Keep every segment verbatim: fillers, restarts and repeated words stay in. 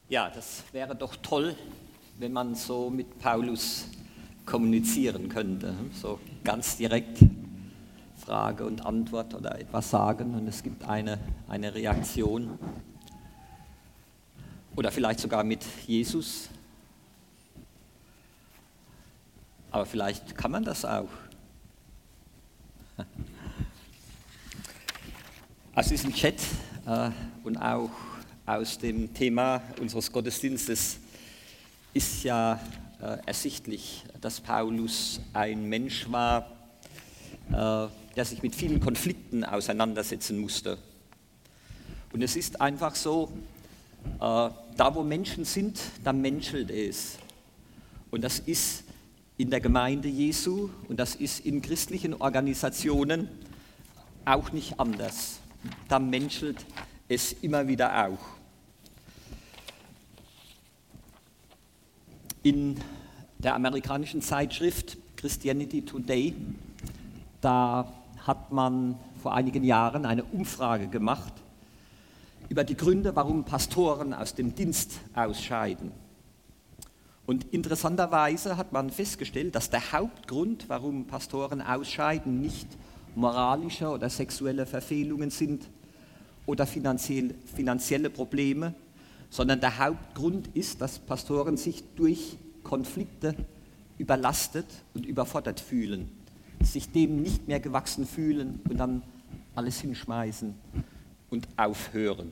Ja, das wäre doch toll, wenn man so mit Paulus kommunizieren könnte. So ganz direkt Frage und Antwort oder etwas sagen und es gibt eine, eine Reaktion. Oder vielleicht sogar mit Jesus. Aber vielleicht kann man das auch. Aus diesem Chat äh, und auch aus dem Thema unseres Gottesdienstes ist ja äh, ersichtlich, dass Paulus ein Mensch war, äh, der sich mit vielen Konflikten auseinandersetzen musste. Und es ist einfach so, äh, da wo Menschen sind, da menschelt es. Und das ist in der Gemeinde Jesu und das ist in christlichen Organisationen auch nicht anders. Da menschelt es immer wieder auch. In der amerikanischen Zeitschrift Christianity Today, da hat man vor einigen Jahren eine Umfrage gemacht über die Gründe, warum Pastoren aus dem Dienst ausscheiden. Und interessanterweise hat man festgestellt, dass der Hauptgrund, warum Pastoren ausscheiden, nicht moralische oder sexuelle Verfehlungen sind oder finanziell, finanzielle Probleme, sondern der Hauptgrund ist, dass Pastoren sich durch Konflikte überlastet und überfordert fühlen, sich dem nicht mehr gewachsen fühlen und dann alles hinschmeißen und aufhören.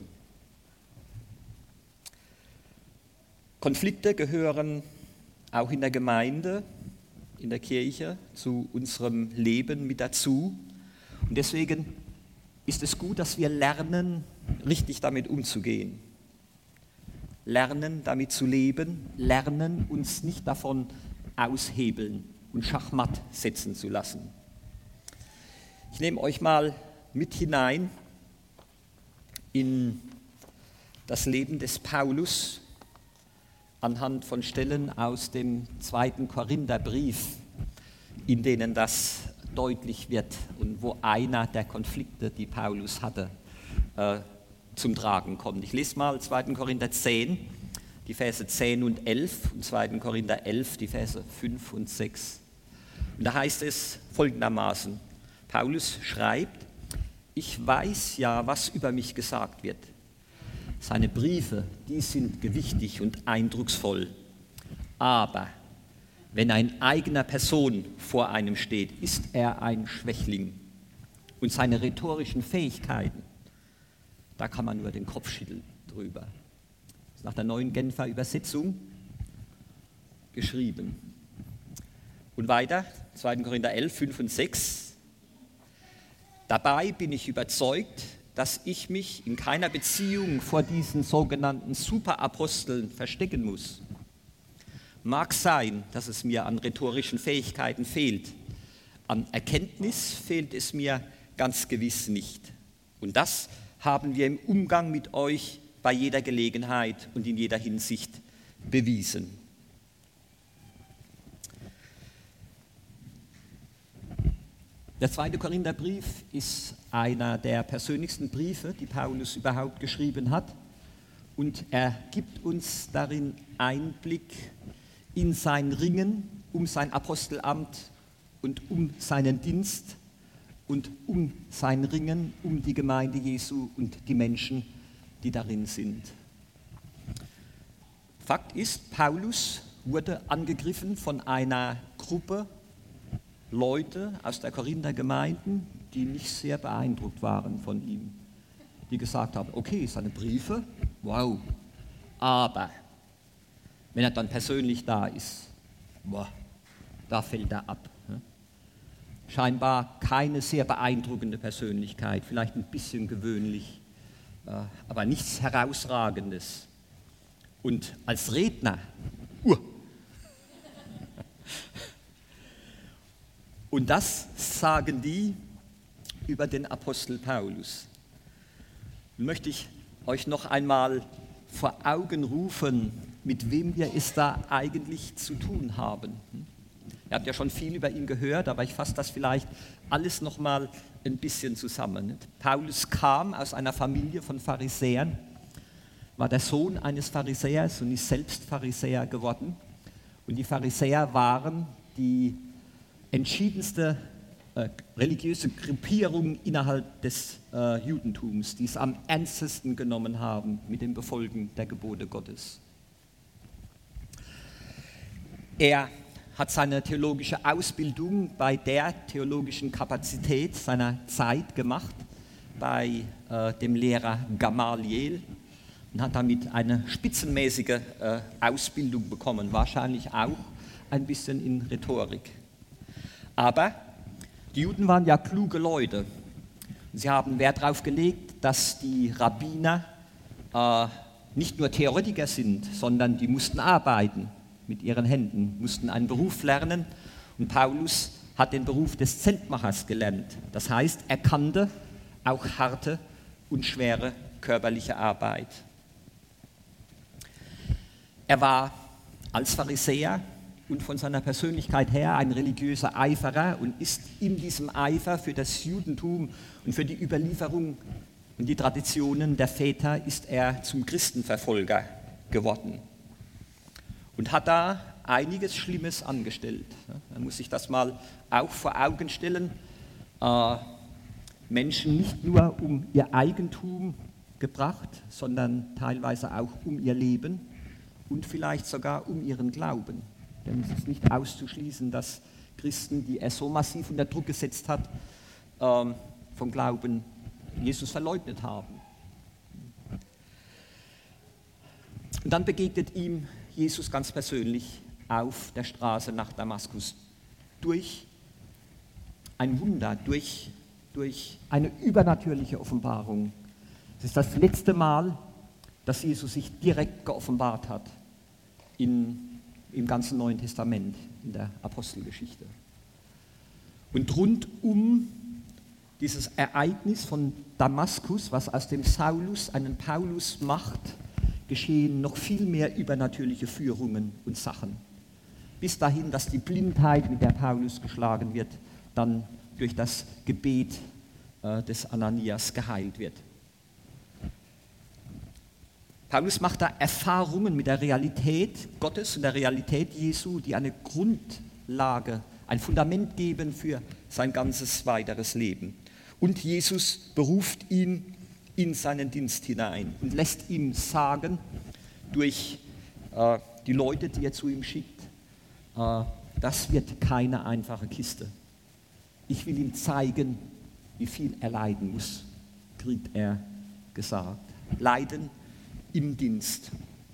Konflikte gehören auch in der Gemeinde, in der Kirche zu unserem Leben mit dazu. Und deswegen ist es gut, dass wir lernen, richtig damit umzugehen. Lernen, damit zu leben, lernen, uns nicht davon aushebeln und Schachmatt setzen zu lassen. Ich nehme euch mal mit hinein in das Leben des Paulus anhand von Stellen aus dem zweiten Korintherbrief, in denen das deutlich wird und wo einer der Konflikte, die Paulus hatte, äh, zum Tragen kommt. Ich lese mal zweiten Korinther zehn, die Verse zehn und elf und zweiten Korinther elf, die Verse fünf und sechs. Und da heißt es folgendermaßen, Paulus schreibt, ich weiß ja, was über mich gesagt wird. Seine Briefe, die sind gewichtig und eindrucksvoll. Aber wenn ein eigener Person vor einem steht, ist er ein Schwächling. Und seine rhetorischen Fähigkeiten, da kann man nur den Kopf schütteln drüber. Das ist nach der neuen Genfer Übersetzung geschrieben. Und weiter, zweiten Korinther elf, fünf und sechs. Dabei bin ich überzeugt, dass ich mich in keiner Beziehung vor diesen sogenannten Superaposteln verstecken muss. Mag sein, dass es mir an rhetorischen Fähigkeiten fehlt. An Erkenntnis fehlt es mir ganz gewiss nicht. Und das haben wir im Umgang mit euch bei jeder Gelegenheit und in jeder Hinsicht bewiesen. Der zweite Korintherbrief ist einer der persönlichsten Briefe, die Paulus überhaupt geschrieben hat. Und er gibt uns darin Einblick in sein Ringen um sein Apostelamt und um seinen Dienst und um sein Ringen um die Gemeinde Jesu und die Menschen, die darin sind. Fakt ist, Paulus wurde angegriffen von einer Gruppe Leute aus der Korinther Gemeinden, die nicht sehr beeindruckt waren von ihm. Die gesagt haben, okay, seine Briefe, wow, aber wenn er dann persönlich da ist, boah, da fällt er ab. Scheinbar keine sehr beeindruckende Persönlichkeit, vielleicht ein bisschen gewöhnlich, aber nichts Herausragendes. Und als Redner, uh, und das sagen die über den Apostel Paulus. Nun möchte ich euch noch einmal vor Augen rufen, mit wem wir es da eigentlich zu tun haben. Ihr habt ja schon viel über ihn gehört, aber ich fasse das vielleicht alles noch mal ein bisschen zusammen. Paulus kam aus einer Familie von Pharisäern. war der Sohn eines Pharisäers und ist selbst Pharisäer geworden. Und die Pharisäer waren die entschiedenste äh, religiöse Gruppierung innerhalb des äh, Judentums, die es am ernstesten genommen haben mit dem Befolgen der Gebote Gottes. Er hat seine theologische Ausbildung bei der theologischen Kapazität seiner Zeit gemacht, bei äh, dem Lehrer Gamaliel, und hat damit eine spitzenmäßige äh, Ausbildung bekommen, wahrscheinlich auch ein bisschen in Rhetorik. Aber die Juden waren ja kluge Leute. Sie haben Wert darauf gelegt, dass die Rabbiner äh, nicht nur Theoretiker sind, sondern die mussten arbeiten mit ihren Händen, mussten einen Beruf lernen. Und Paulus hat den Beruf des Zeltmachers gelernt. Das heißt, er kannte auch harte und schwere körperliche Arbeit. Er war als Pharisäer und von seiner Persönlichkeit her ein religiöser Eiferer und ist in diesem Eifer für das Judentum und für die Überlieferung und die Traditionen der Väter ist er zum Christenverfolger geworden und hat da einiges Schlimmes angestellt. Man muss sich das mal auch vor Augen stellen. Äh, Menschen nicht nur um ihr Eigentum gebracht, sondern teilweise auch um ihr Leben und vielleicht sogar um ihren Glauben. Denn es ist nicht auszuschließen, dass Christen, die er so massiv unter Druck gesetzt hat, ähm, vom Glauben Jesus verleugnet haben. Und dann begegnet ihm Jesus ganz persönlich auf der Straße nach Damaskus durch ein Wunder, durch, durch eine übernatürliche Offenbarung. Es ist das letzte Mal, dass Jesus sich direkt geoffenbart hat in, im ganzen Neuen Testament, in der Apostelgeschichte. Und rund um dieses Ereignis von Damaskus, was aus dem Saulus einen Paulus macht, geschehen noch viel mehr übernatürliche Führungen und Sachen. Bis dahin, dass die Blindheit, mit der Paulus geschlagen wird, dann durch das Gebet äh, des Ananias geheilt wird. Paulus macht da Erfahrungen mit der Realität Gottes und der Realität Jesu, die eine Grundlage, ein Fundament geben für sein ganzes weiteres Leben. Und Jesus beruft ihn in seinen Dienst hinein und lässt ihm sagen, durch äh, die Leute, die er zu ihm schickt, äh, das wird keine einfache Kiste. Ich will ihm zeigen, wie viel er leiden muss, kriegt er gesagt. Leiden im Dienst.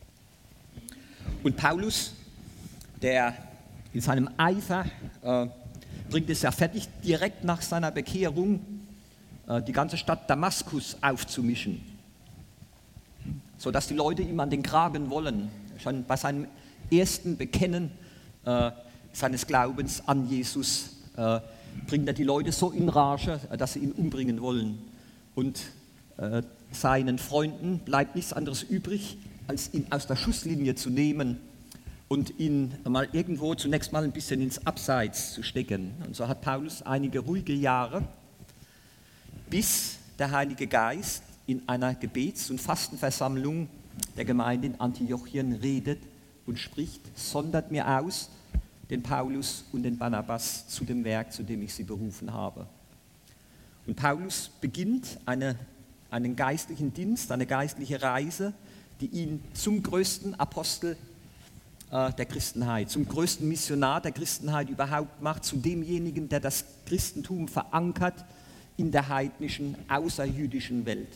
Und Paulus, der in seinem Eifer äh, bringt es ja fertig, direkt nach seiner Bekehrung äh, die ganze Stadt Damaskus aufzumischen, sodass die Leute ihm an den Kragen wollen. Schon bei seinem ersten Bekennen äh, seines Glaubens an Jesus äh, bringt er die Leute so in Rage, dass sie ihn umbringen wollen. Und äh, seinen Freunden bleibt nichts anderes übrig, als ihn aus der Schusslinie zu nehmen und ihn mal irgendwo zunächst mal ein bisschen ins Abseits zu stecken. Und so hat Paulus einige ruhige Jahre, bis der Heilige Geist in einer Gebets- und Fastenversammlung der Gemeinde in Antiochien redet und spricht: Sondert mir aus den Paulus und den Barnabas zu dem Werk, zu dem ich sie berufen habe. Und Paulus beginnt eine, einen geistlichen Dienst, eine geistliche Reise, die ihn zum größten Apostel äh, der Christenheit, zum größten Missionar der Christenheit überhaupt macht, zu demjenigen, der das Christentum verankert in der heidnischen, außerjüdischen Welt.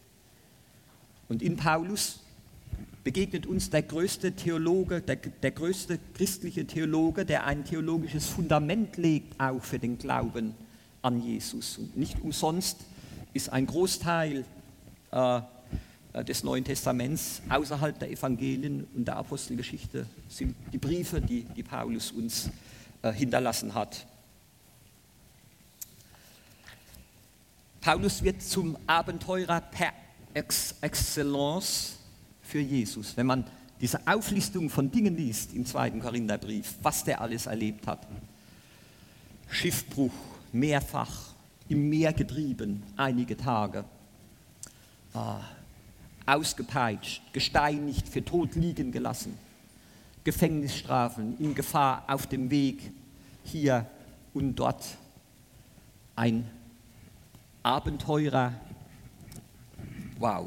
Und in Paulus begegnet uns der größte Theologe, der, der größte christliche Theologe, der ein theologisches Fundament legt, auch für den Glauben an Jesus. Und nicht umsonst ist ein Großteil äh, des Neuen Testaments außerhalb der Evangelien und der Apostelgeschichte sind die Briefe, die, die Paulus uns äh, hinterlassen hat. Paulus wird zum Abenteurer per excellence für Jesus. Wenn man diese Auflistung von Dingen liest im zweiten Korintherbrief, was der alles erlebt hat. Schiffbruch, mehrfach im Meer getrieben, einige Tage. Ah, ausgepeitscht, gesteinigt, für tot liegen gelassen. Gefängnisstrafen, in Gefahr auf dem Weg hier und dort. Ein Abenteurer, wow.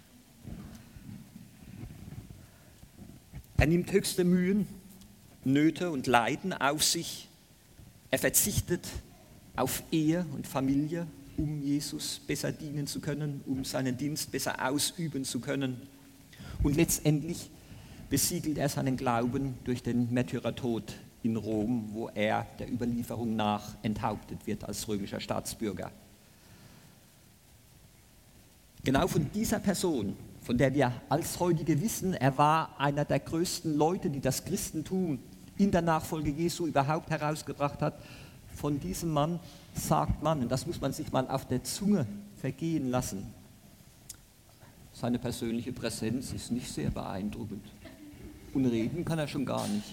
Er nimmt höchste Mühen, Nöte und Leiden auf sich. Er verzichtet auf Ehe und Familie, um Jesus besser dienen zu können, um seinen Dienst besser ausüben zu können. Und letztendlich besiegelt er seinen Glauben durch den Märtyrertod in Rom, wo er der Überlieferung nach enthauptet wird als römischer Staatsbürger. Genau von dieser Person, von der wir als heutige wissen, er war einer der größten Leute, die das Christentum in der Nachfolge Jesu überhaupt herausgebracht hat, von diesem Mann sagt man, und das muss man sich mal auf der Zunge vergehen lassen, seine persönliche Präsenz ist nicht sehr beeindruckend. Und reden kann er schon gar nicht.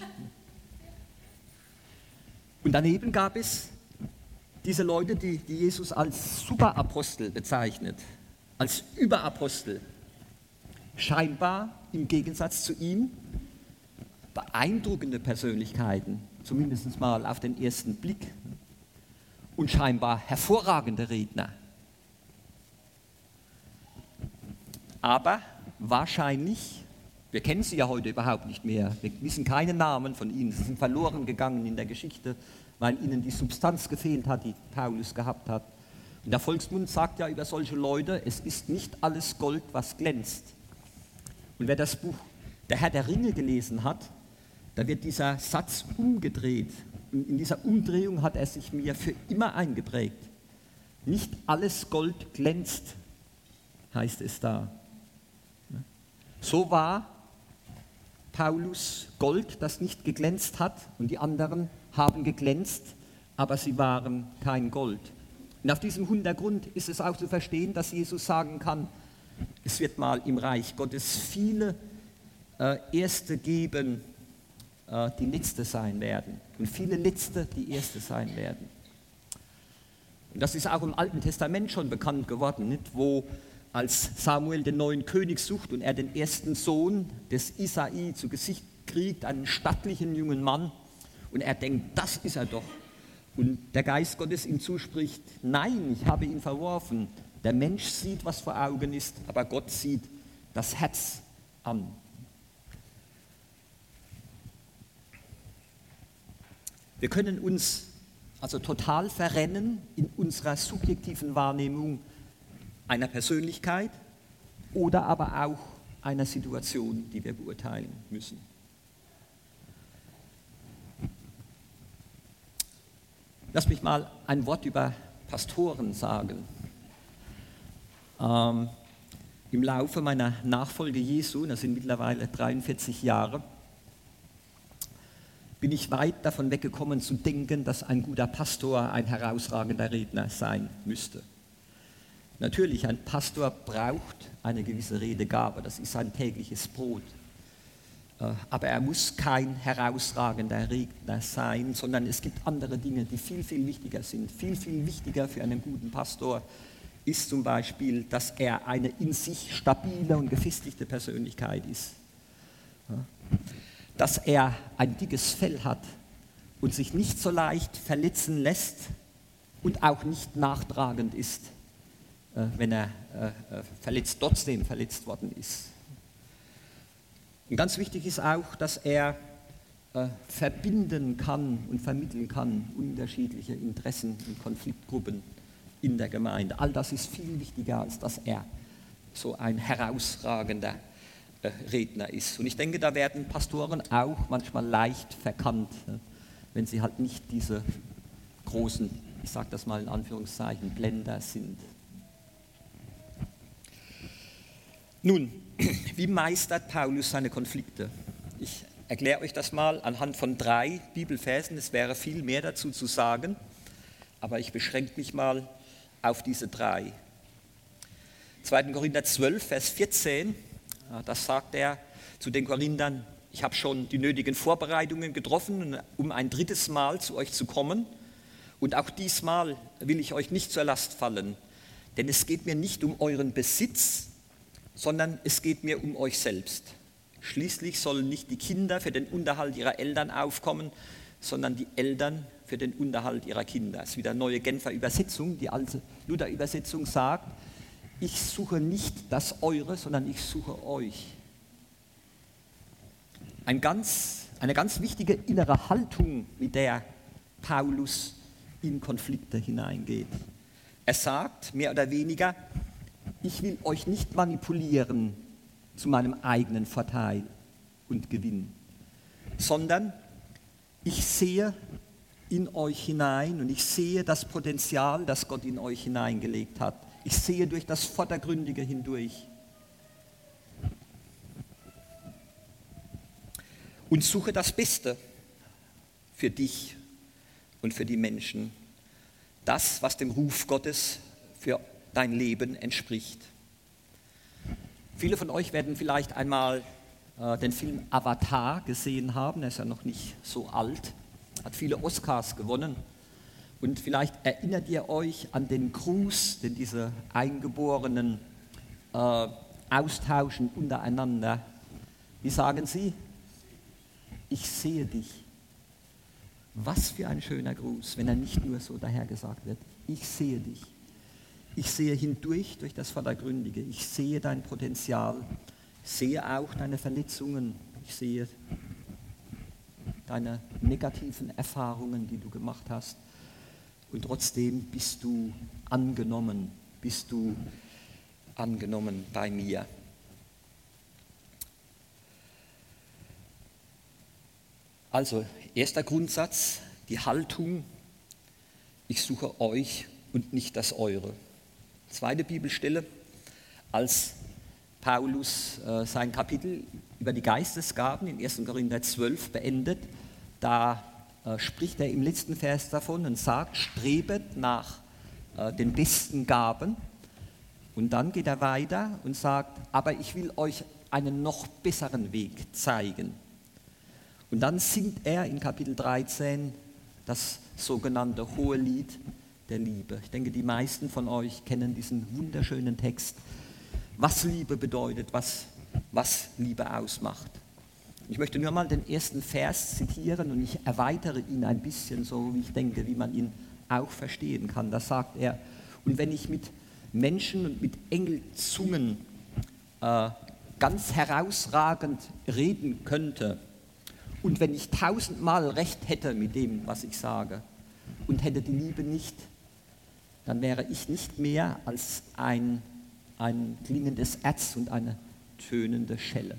Und daneben gab es diese Leute, die, die Jesus als Superapostel bezeichnet, als Überapostel. Scheinbar im Gegensatz zu ihm beeindruckende Persönlichkeiten, zumindest mal auf den ersten Blick, und scheinbar hervorragende Redner. Aber wahrscheinlich, wir kennen sie ja heute überhaupt nicht mehr, wir wissen keine Namen von ihnen, sie sind verloren gegangen in der Geschichte, weil ihnen die Substanz gefehlt hat, die Paulus gehabt hat. Und der Volksmund sagt ja über solche Leute, es ist nicht alles Gold, was glänzt. Und wer das Buch Der Herr der Ringe gelesen hat, da wird dieser Satz umgedreht. Und in dieser Umdrehung hat er sich mir für immer eingeprägt. Nicht alles Gold glänzt, heißt es da. So war Paulus Gold, das nicht geglänzt hat, und die anderen haben geglänzt, aber sie waren kein Gold. Und auf diesem Hintergrund ist es auch zu verstehen, dass Jesus sagen kann, es wird mal im Reich Gottes viele äh, Erste geben, äh, die Letzte sein werden. Und viele Letzte, die Erste sein werden. Und das ist auch im Alten Testament schon bekannt geworden, nicht? Wo als Samuel den neuen König sucht und er den ersten Sohn des Isai zu Gesicht kriegt, einen stattlichen jungen Mann, und er denkt, das ist er doch. Und der Geist Gottes ihm zuspricht, nein, ich habe ihn verworfen. Der Mensch sieht, was vor Augen ist, aber Gott sieht das Herz an. Wir können uns also total verrennen in unserer subjektiven Wahrnehmung einer Persönlichkeit oder aber auch einer Situation, die wir beurteilen müssen. Lass mich mal ein Wort über Pastoren sagen. Ähm, Im Laufe meiner Nachfolge Jesu, das sind mittlerweile dreiundvierzig Jahre, bin ich weit davon weggekommen zu denken, dass ein guter Pastor ein herausragender Redner sein müsste. Natürlich, ein Pastor braucht eine gewisse Redegabe, das ist sein tägliches Brot. Aber er muss kein herausragender Redner sein, sondern es gibt andere Dinge, die viel, viel wichtiger sind. Viel, viel wichtiger für einen guten Pastor ist zum Beispiel, dass er eine in sich stabile und gefestigte Persönlichkeit ist. Dass er ein dickes Fell hat und sich nicht so leicht verletzen lässt und auch nicht nachtragend ist, wenn er verletzt, trotzdem verletzt worden ist. Und ganz wichtig ist auch, dass er verbinden kann und vermitteln kann unterschiedliche Interessen und Konfliktgruppen in der Gemeinde. All das ist viel wichtiger, als dass er so ein herausragender Redner ist. Und ich denke, da werden Pastoren auch manchmal leicht verkannt, wenn sie halt nicht diese großen, ich sage das mal in Anführungszeichen, Blender sind. Nun, wie meistert Paulus seine Konflikte? Ich erkläre euch das mal anhand von drei Bibelversen. Es wäre viel mehr dazu zu sagen, aber ich beschränke mich mal auf diese drei. zweiter Korinther zwölf, Vers vierzehn, das sagt er zu den Korinthern, ich habe schon die nötigen Vorbereitungen getroffen, um ein drittes Mal zu euch zu kommen. Und auch diesmal will ich euch nicht zur Last fallen, denn es geht mir nicht um euren Besitz, sondern es geht mir um euch selbst. Schließlich sollen nicht die Kinder für den Unterhalt ihrer Eltern aufkommen, sondern die Eltern für den Unterhalt ihrer Kinder. Das ist wieder eine neue Genfer Übersetzung. Die alte Luther-Übersetzung sagt, ich suche nicht das Eure, sondern ich suche euch. Ein ganz, eine ganz wichtige innere Haltung, mit der Paulus in Konflikte hineingeht. Er sagt mehr oder weniger, ich will euch nicht manipulieren zu meinem eigenen Vorteil und Gewinn, sondern ich sehe in euch hinein und ich sehe das Potenzial, das Gott in euch hineingelegt hat. Ich sehe durch das Vordergründige hindurch und suche das Beste für dich und für die Menschen. Das, was dem Ruf Gottes für dein Leben entspricht. Viele von euch werden vielleicht einmal äh, den Film Avatar gesehen haben. Er ist ja noch nicht so alt, hat viele Oscars gewonnen. Und vielleicht erinnert ihr euch an den Gruß, den diese Eingeborenen äh, austauschen untereinander. Wie sagen sie? Ich sehe dich. Was für ein schöner Gruß, wenn er nicht nur so dahergesagt wird. Ich sehe dich. Ich sehe hindurch durch das Vordergründige. Ich sehe dein Potenzial. Ich sehe auch deine Verletzungen. Ich sehe deine negativen Erfahrungen, die du gemacht hast. Und trotzdem bist du angenommen. Bist du angenommen bei mir. Also, erster Grundsatz, die Haltung, ich suche euch und nicht das Eure. Zweite Bibelstelle, als Paulus äh, sein Kapitel über die Geistesgaben in ersten Korinther zwölf beendet, da äh, spricht er im letzten Vers davon und sagt, strebet nach äh, den besten Gaben. Und dann geht er weiter und sagt, aber ich will euch einen noch besseren Weg zeigen. Und dann singt er in Kapitel dreizehn das sogenannte Hohelied der Liebe. Ich denke, die meisten von euch kennen diesen wunderschönen Text, was Liebe bedeutet, was, was Liebe ausmacht. Ich möchte nur mal den ersten Vers zitieren und ich erweitere ihn ein bisschen, so wie ich denke, wie man ihn auch verstehen kann. Da sagt er, und wenn ich mit Menschen und mit Engelzungen äh, ganz herausragend reden könnte, und wenn ich tausendmal recht hätte mit dem, was ich sage, und hätte die Liebe nicht, dann wäre ich nicht mehr als ein, ein klingendes Erz und eine tönende Schelle.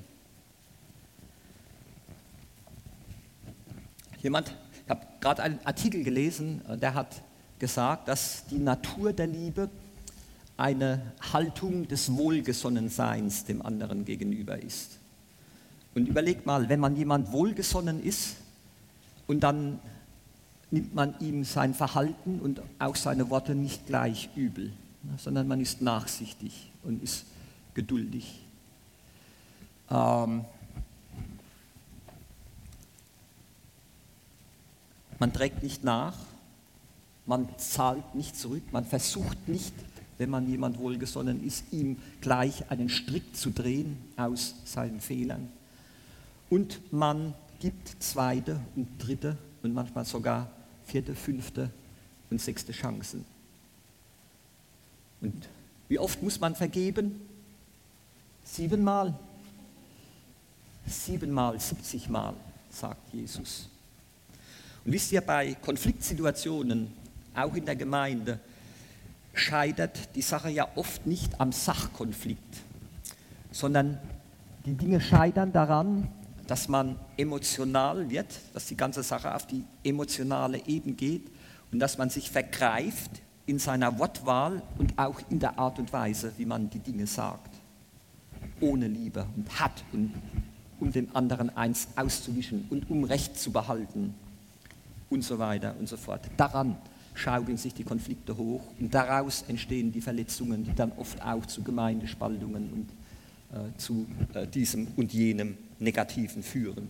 Jemand, ich habe gerade einen Artikel gelesen, der hat gesagt, dass die Natur der Liebe eine Haltung des Wohlgesonnenseins dem anderen gegenüber ist. Und überlegt mal, wenn man jemand wohlgesonnen ist und dann nimmt man ihm sein Verhalten und auch seine Worte nicht gleich übel, sondern man ist nachsichtig und ist geduldig. Ähm, man trägt nicht nach, man zahlt nicht zurück, man versucht nicht, wenn man jemand wohlgesonnen ist, ihm gleich einen Strick zu drehen aus seinen Fehlern. Und man gibt zweite und dritte und manchmal sogar vierte, fünfte und sechste Chancen. Und wie oft muss man vergeben? Siebenmal. Siebenmal, siebzigmal, sagt Jesus. Und wisst ihr, bei Konfliktsituationen, auch in der Gemeinde, scheitert die Sache ja oft nicht am Sachkonflikt, sondern die Dinge scheitern daran, dass man emotional wird, dass die ganze Sache auf die emotionale Ebene geht und dass man sich vergreift in seiner Wortwahl und auch in der Art und Weise, wie man die Dinge sagt, ohne Liebe und hat, und um dem anderen eins auszuwischen und um Recht zu behalten und so weiter und so fort. Daran schaukeln sich die Konflikte hoch und daraus entstehen die Verletzungen, die dann oft auch zu Gemeindespaltungen und äh, zu äh, diesem und jenem Negativen führen.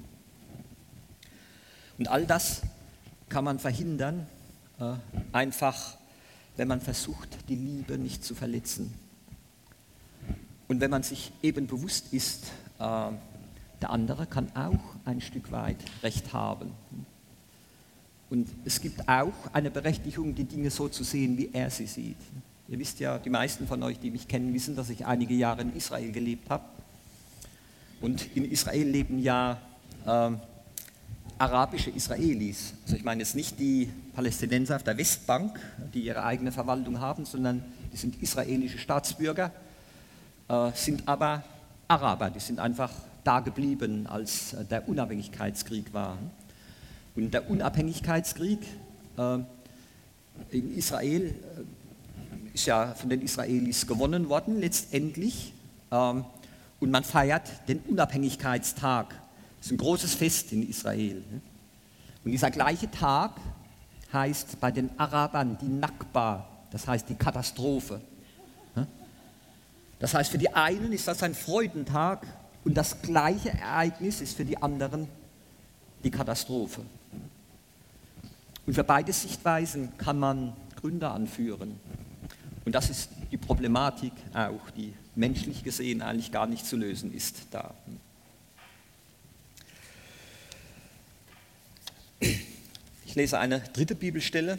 Und all das kann man verhindern, äh, einfach, wenn man versucht, die Liebe nicht zu verletzen. Und wenn man sich eben bewusst ist, äh, der andere kann auch ein Stück weit Recht haben. Und es gibt auch eine Berechtigung, die Dinge so zu sehen, wie er sie sieht. Ihr wisst ja, die meisten von euch, die mich kennen, wissen, dass ich einige Jahre in Israel gelebt habe. Und in Israel leben ja äh, arabische Israelis. Also ich meine jetzt nicht die Palästinenser auf der Westbank, die ihre eigene Verwaltung haben, sondern die sind israelische Staatsbürger, äh, sind aber Araber, die sind einfach da geblieben, als äh, der Unabhängigkeitskrieg war. Und der Unabhängigkeitskrieg äh, in Israel äh, ist ja von den Israelis gewonnen worden, letztendlich. Ähm, und man feiert den Unabhängigkeitstag. Das ist ein großes Fest in Israel. Und dieser gleiche Tag heißt bei den Arabern die Nakba, das heißt die Katastrophe. Das heißt, für die einen ist das ein Freudentag und das gleiche Ereignis ist für die anderen die Katastrophe. Und für beide Sichtweisen kann man Gründe anführen. Und das ist die Problematik auch, die menschlich gesehen eigentlich gar nicht zu lösen ist da. Ich lese eine dritte Bibelstelle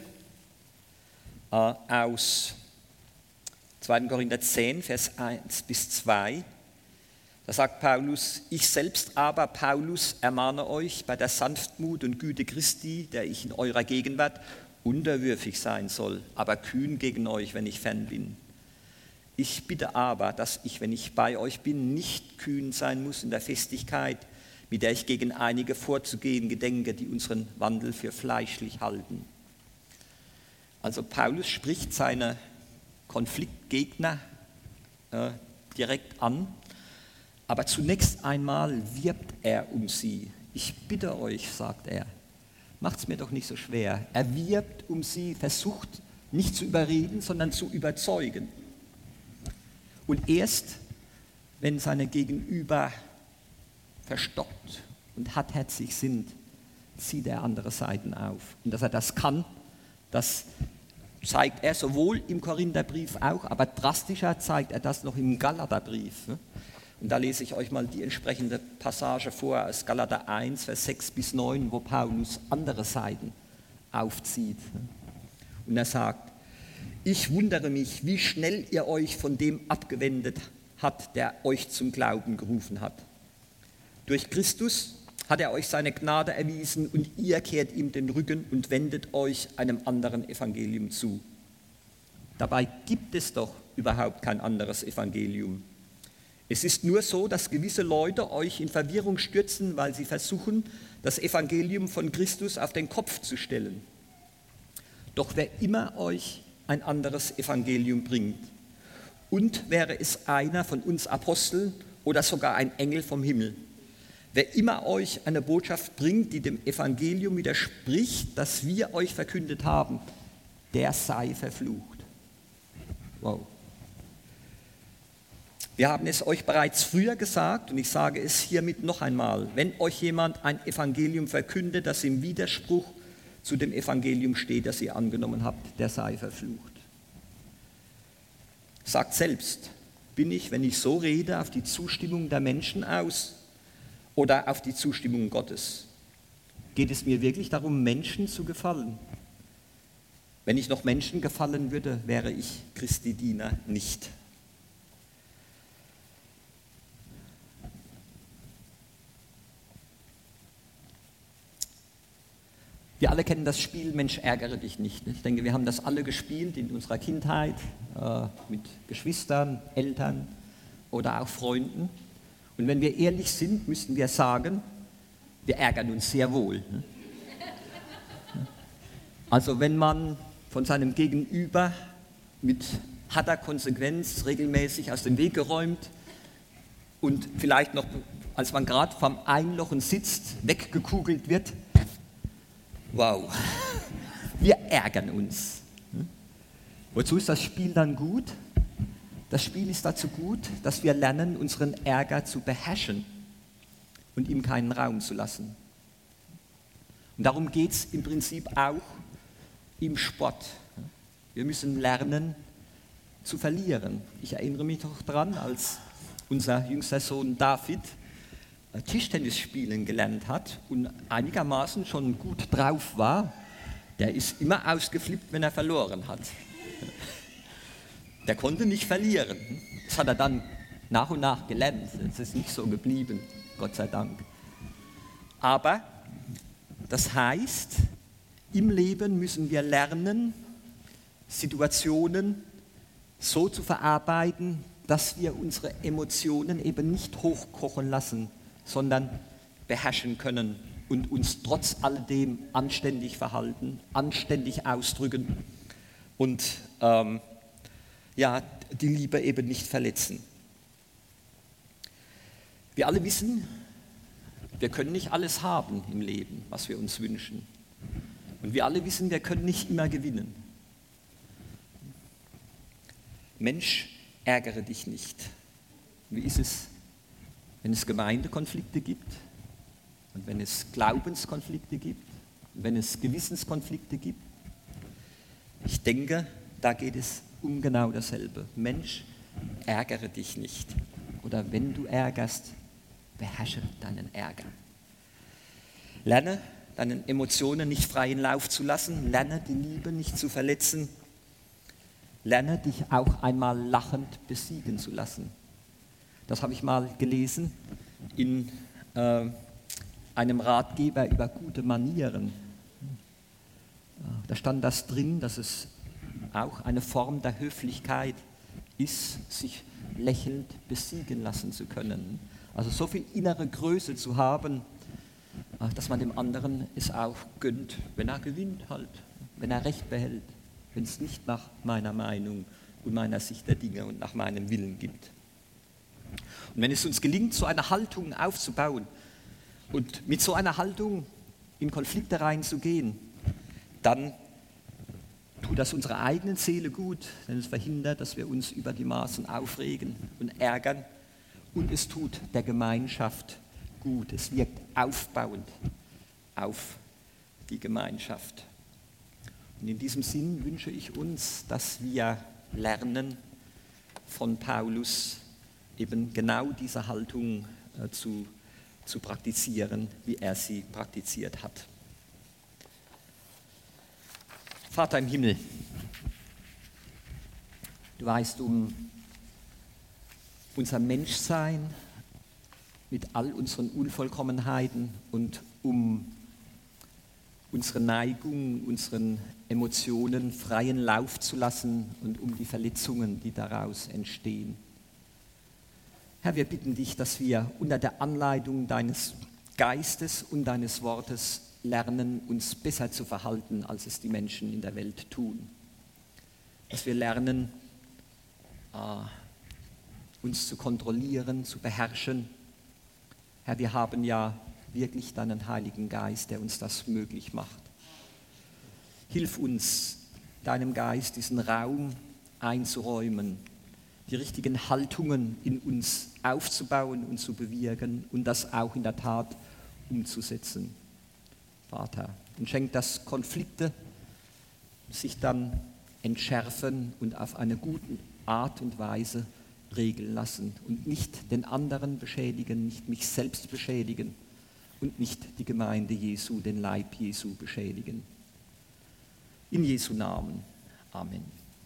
äh, aus zweiten Korinther zehn, Vers eins bis zwei. Da sagt Paulus: Ich selbst aber, Paulus, ermahne euch bei der Sanftmut und Güte Christi, der ich in eurer Gegenwart unterwürfig sein soll, aber kühn gegen euch, wenn ich fern bin. Ich bitte aber, dass ich, wenn ich bei euch bin, nicht kühn sein muss in der Festigkeit, mit der ich gegen einige vorzugehen gedenke, die unseren Wandel für fleischlich halten. Also Paulus spricht seine Konfliktgegner äh, direkt an, aber zunächst einmal wirbt er um sie. Ich bitte euch, sagt er, macht es mir doch nicht so schwer. Er wirbt um sie, versucht nicht zu überreden, sondern zu überzeugen. Und erst, wenn seine Gegenüber verstockt und hartherzig sind, zieht er andere Seiten auf. Und dass er das kann, das zeigt er sowohl im Korintherbrief auch, aber drastischer zeigt er das noch im Galaterbrief. Und da lese ich euch mal die entsprechende Passage vor aus Galater eins, Vers sechs bis neun, wo Paulus andere Seiten aufzieht. Und er sagt: Ich wundere mich, wie schnell ihr euch von dem abgewendet habt, der euch zum Glauben gerufen hat. Durch Christus hat er euch seine Gnade erwiesen und ihr kehrt ihm den Rücken und wendet euch einem anderen Evangelium zu. Dabei gibt es doch überhaupt kein anderes Evangelium. Es ist nur so, dass gewisse Leute euch in Verwirrung stürzen, weil sie versuchen, das Evangelium von Christus auf den Kopf zu stellen. Doch wer immer euch ein anderes Evangelium bringt, und wäre es einer von uns Aposteln oder sogar ein Engel vom Himmel, wer immer euch eine Botschaft bringt, die dem Evangelium widerspricht, das wir euch verkündet haben, der sei verflucht. Wow. Wir haben es euch bereits früher gesagt und ich sage es hiermit noch einmal: Wenn euch jemand ein Evangelium verkündet, das im Widerspruch zu dem Evangelium steht, das ihr angenommen habt, der sei verflucht. Sagt selbst: Bin ich, wenn ich so rede, auf die Zustimmung der Menschen aus oder auf die Zustimmung Gottes? Geht es mir wirklich darum, Menschen zu gefallen? Wenn ich noch Menschen gefallen würde, wäre ich Christi Diener nicht. Wir alle kennen das Spiel Mensch, ärgere dich nicht. Ich denke, wir haben das alle gespielt in unserer Kindheit äh, mit Geschwistern, Eltern oder auch Freunden. Und wenn wir ehrlich sind, müssten wir sagen, wir ärgern uns sehr wohl. Also wenn man von seinem Gegenüber mit harter Konsequenz regelmäßig aus dem Weg geräumt und vielleicht noch, als man gerade vom Einlochen sitzt, weggekugelt wird, wow, wir ärgern uns. Wozu ist das Spiel dann gut? Das Spiel ist dazu gut, dass wir lernen, unseren Ärger zu beherrschen und ihm keinen Raum zu lassen. Und darum geht es im Prinzip auch im Sport. Wir müssen lernen zu verlieren. Ich erinnere mich noch daran, als unser jüngster Sohn David Tischtennis spielen gelernt hat und einigermaßen schon gut drauf war, der ist immer ausgeflippt, wenn er verloren hat. Der konnte nicht verlieren. Das hat er dann nach und nach gelernt. Es ist nicht so geblieben, Gott sei Dank. Aber das heißt, im Leben müssen wir lernen, Situationen so zu verarbeiten, dass wir unsere Emotionen eben nicht hochkochen lassen, sondern beherrschen können und uns trotz alledem anständig verhalten, anständig ausdrücken und ähm, ja, die Liebe eben nicht verletzen. Wir alle wissen, wir können nicht alles haben im Leben, was wir uns wünschen. Und wir alle wissen, wir können nicht immer gewinnen. Mensch, ärgere dich nicht. Wie ist es, wenn es Gemeindekonflikte gibt und wenn es Glaubenskonflikte gibt und wenn es Gewissenskonflikte gibt? Ich denke, da geht es um genau dasselbe. Mensch, ärgere dich nicht. Oder wenn du ärgerst, beherrsche deinen Ärger. Lerne, deinen Emotionen nicht freien Lauf zu lassen. Lerne, die Liebe nicht zu verletzen. Lerne, dich auch einmal lachend besiegen zu lassen. Das habe ich mal gelesen in äh, einem Ratgeber über gute Manieren. Da stand das drin, dass es auch eine Form der Höflichkeit ist, sich lächelnd besiegen lassen zu können. Also so viel innere Größe zu haben, dass man dem anderen es auch gönnt, wenn er gewinnt halt, wenn er Recht behält, wenn es nicht nach meiner Meinung und meiner Sicht der Dinge und nach meinem Willen gibt. Und wenn es uns gelingt, so eine Haltung aufzubauen und mit so einer Haltung in Konflikte reinzugehen, dann tut das unserer eigenen Seele gut, denn es verhindert, dass wir uns über die Maßen aufregen und ärgern. Und es tut der Gemeinschaft gut. Es wirkt aufbauend auf die Gemeinschaft. Und in diesem Sinn wünsche ich uns, dass wir lernen, von Paulus eben genau diese Haltung äh, zu, zu praktizieren, wie er sie praktiziert hat. Vater im Himmel, du weißt um unser Menschsein mit all unseren Unvollkommenheiten und um unsere Neigung, unseren Emotionen freien Lauf zu lassen und um die Verletzungen, die daraus entstehen. Herr, wir bitten dich, dass wir unter der Anleitung deines Geistes und deines Wortes lernen, uns besser zu verhalten, als es die Menschen in der Welt tun. Dass wir lernen, äh, uns zu kontrollieren, zu beherrschen. Herr, wir haben ja wirklich deinen Heiligen Geist, der uns das möglich macht. Hilf uns, deinem Geist diesen Raum einzuräumen, die richtigen Haltungen in uns aufzubauen und zu bewirken und das auch in der Tat umzusetzen. Vater, und schenk, dass Konflikte sich dann entschärfen und auf eine gute Art und Weise regeln lassen und nicht den anderen beschädigen, nicht mich selbst beschädigen und nicht die Gemeinde Jesu, den Leib Jesu beschädigen. In Jesu Namen. Amen.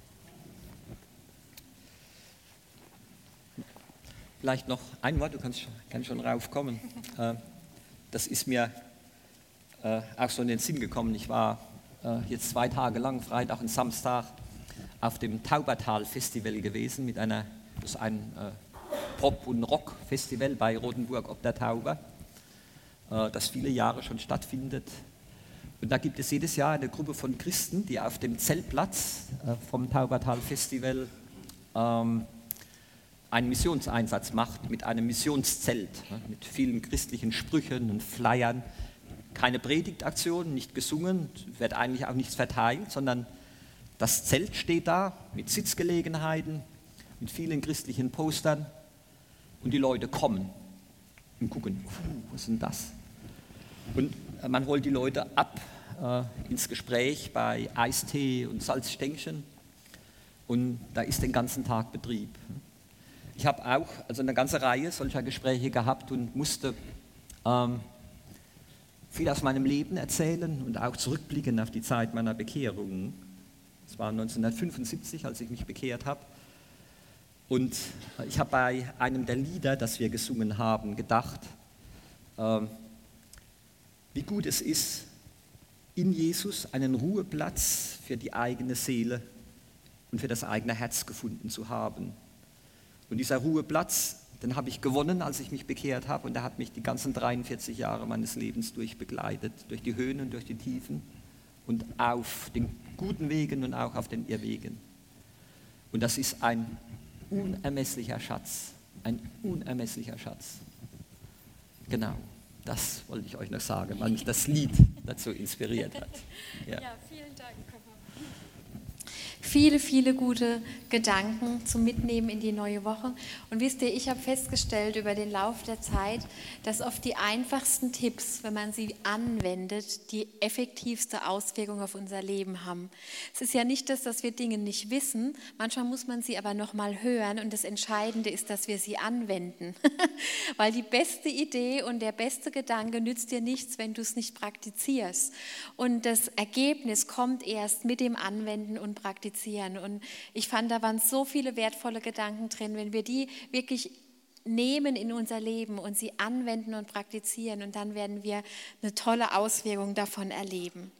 Vielleicht noch ein Wort, du kannst, kannst schon raufkommen. Das ist mir auch so in den Sinn gekommen. Ich war jetzt zwei Tage lang, Freitag und Samstag, auf dem Taubertal-Festival gewesen, mit einer, das ist ein Pop- und Rock-Festival bei Rotenburg ob der Tauber, das viele Jahre schon stattfindet. Und da gibt es jedes Jahr eine Gruppe von Christen, die auf dem Zeltplatz vom Taubertal-Festival ähm, einen Missionseinsatz macht mit einem Missionszelt, mit vielen christlichen Sprüchen und Flyern. Keine Predigtaktion, nicht gesungen, wird eigentlich auch nichts verteilt, sondern das Zelt steht da mit Sitzgelegenheiten, mit vielen christlichen Postern und die Leute kommen und gucken, was ist denn das? Und man holt die Leute ab äh, ins Gespräch bei Eistee und Salzstängchen und da ist den ganzen Tag Betrieb. ich habe auch also eine ganze Reihe solcher Gespräche gehabt und musste ähm, viel aus meinem Leben erzählen und auch zurückblicken auf die Zeit meiner Bekehrung. Das war neunzehnhundertfünfundsiebzig, als ich mich bekehrt habe. Und ich habe bei einem der Lieder, das wir gesungen haben, gedacht, ähm, wie gut es ist, in Jesus einen Ruheplatz für die eigene Seele und für das eigene Herz gefunden zu haben. Und dieser Ruheplatz, den habe ich gewonnen, als ich mich bekehrt habe, und der hat mich die ganzen dreiundvierzig Jahre meines Lebens durchbegleitet, durch die Höhen und durch die Tiefen und auf den guten Wegen und auch auf den Irrwegen. Und das ist ein unermesslicher Schatz, ein unermesslicher Schatz. Genau, das wollte ich euch noch sagen, weil mich das Lied dazu inspiriert hat. Ja, ja, vielen Dank. Viele, viele gute Gedanken zum Mitnehmen in die neue Woche. Und wisst ihr, ich habe festgestellt über den Lauf der Zeit, dass oft die einfachsten Tipps, wenn man sie anwendet, die effektivste Auswirkung auf unser Leben haben. Es ist ja nicht das, dass wir Dinge nicht wissen, manchmal muss man sie aber nochmal hören, und das Entscheidende ist, dass wir sie anwenden. Weil die beste Idee und der beste Gedanke nützt dir nichts, wenn du es nicht praktizierst. Und das Ergebnis kommt erst mit dem Anwenden und Praktizieren. Und ich fand, da waren so viele wertvolle Gedanken drin, wenn wir die wirklich nehmen in unser Leben und sie anwenden und praktizieren, und dann werden wir eine tolle Auswirkung davon erleben.